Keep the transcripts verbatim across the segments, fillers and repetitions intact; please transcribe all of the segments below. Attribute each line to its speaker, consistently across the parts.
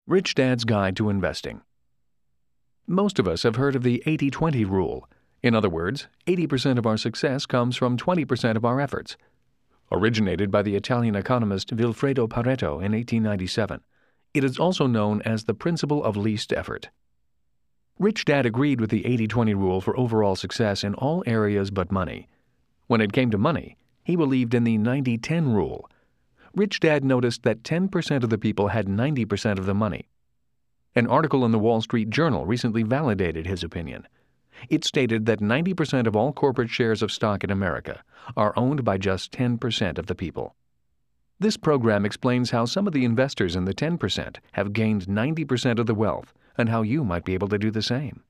Speaker 1: Rich Dad's Guide to Investing. Most of us have heard of the eighty twenty rule. In other words, eighty percent of our success comes from twenty percent of our efforts. Originated by the Italian economist Vilfredo Pareto in eighteen ninety-seven, it is also known as the principle of least effort. Rich Dad agreed with the eighty twenty rule for overall success in all areas but money. When it came to money, he believed in the ninety ten rule. Rich Dad noticed that ten percent of the people had ninety percent of the money. An article in the Wall Street Journal recently validated his opinion. It stated that ninety percent of all corporate shares of stock in America are owned by just ten percent of the people. This program explains how some of the investors in the ten percent have gained ninety percent of the wealth and how you might be able to do the same.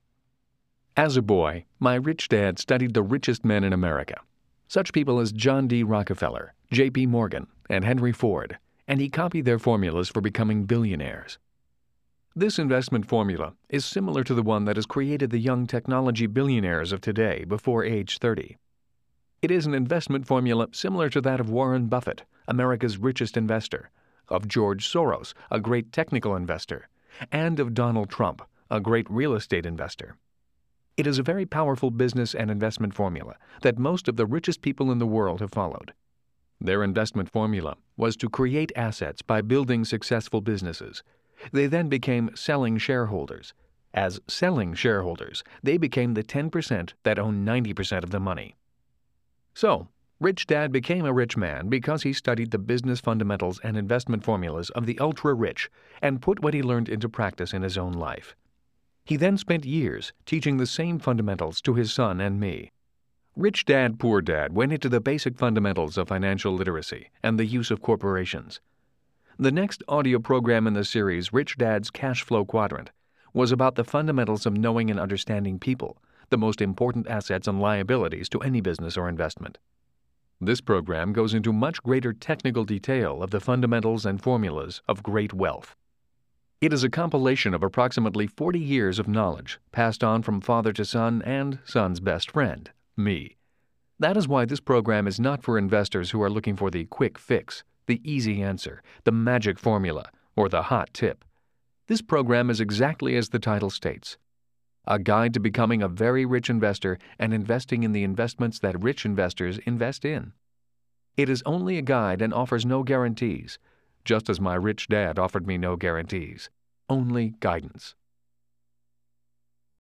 Speaker 1: As a boy, my rich dad studied the richest men in America, such people as John D. Rockefeller, J P. Morgan, and Henry Ford, and he copied their formulas for becoming billionaires. This investment formula is similar to the one that has created the young technology billionaires of today before age thirty. It is an investment formula similar to that of Warren Buffett, America's richest investor, of George Soros, a great technical investor, and of Donald Trump, a great real estate investor. It is a very powerful business and investment formula that most of the richest people in the world have followed. Their investment formula was to create assets by building successful businesses. They then became selling shareholders. As selling shareholders, they became the ten percent that own ninety percent of the money. So, Rich Dad became a rich man because he studied the business fundamentals and investment formulas of the ultra-rich and put what he learned into practice in his own life. He then spent years teaching the same fundamentals to his son and me. Rich Dad, Poor Dad went into the basic fundamentals of financial literacy and the use of corporations. The next audio program in the series, Rich Dad's Cash Flow Quadrant, was about the fundamentals of knowing and understanding people, the most important assets and liabilities to any business or investment. This program goes into much greater technical detail of the fundamentals and formulas of great wealth. It is a compilation of approximately forty years of knowledge passed on from father to son and son's best friend, me. That is why this program is not for investors who are looking for the quick fix, the easy answer, the magic formula, or the hot tip. This program is exactly as the title states: a guide to becoming a very rich investor and investing in the investments that rich investors invest in. It is only a guide and offers no guarantees, just as my rich dad offered me no guarantees, only guidance.